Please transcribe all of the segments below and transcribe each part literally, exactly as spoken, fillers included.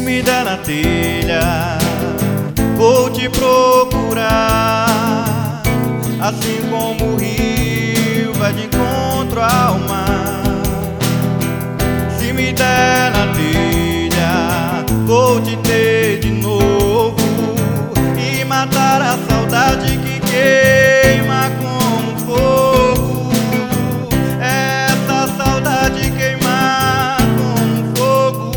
me der na telha, vou te procurar, assim como o rio vai de encontro ao mar. Se me der na telha, vou te ter de novo e matar a saudade que queima como fogo. Essa saudade queima como fogo.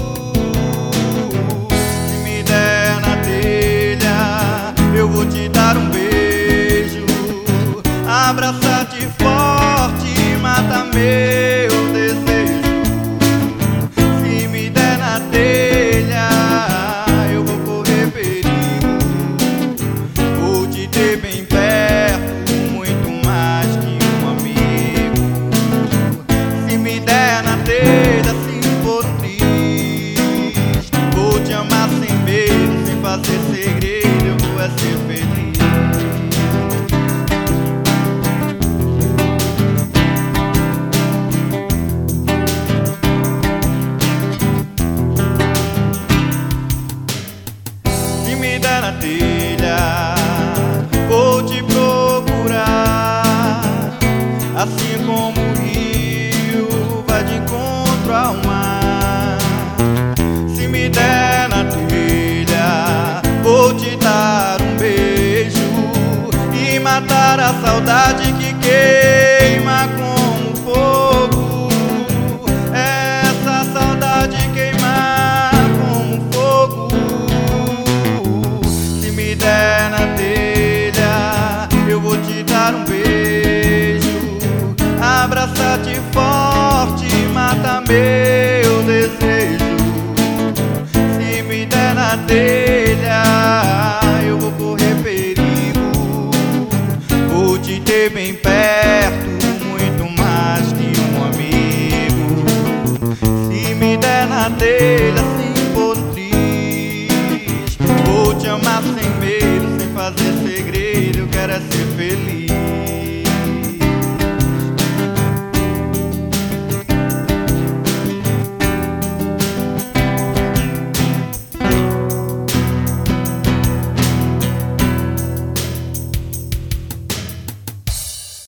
Se me der na telha, eu vou te dar um beijo, abraçar-te forte e matar meu desejo. Se me der na telha, eu vou correr perigo, vou te ter bem perto, muito mais que um amigo. Se me der na telha, se for triste, vou te amar sem medo, sem fazer segredo, eu vou é ser feliz. Se me der na telha, vou te procurar, assim como o rio vai de encontro ao mar. Se me der na telha, vou te dar um beijo e matar a saudade que queima como fogo. Essa saudade queima como fogo. Se me der na telha, eu vou te dar um beijo, abraçar-te forte e matar meu desejo. Se me der na telha, eu vou correr perigo, vou te ter bem perto, muito mais que um amigo. Se me der na telha, se for triste, vou te amar sem medo, sem fazer segredo, eu quero é ser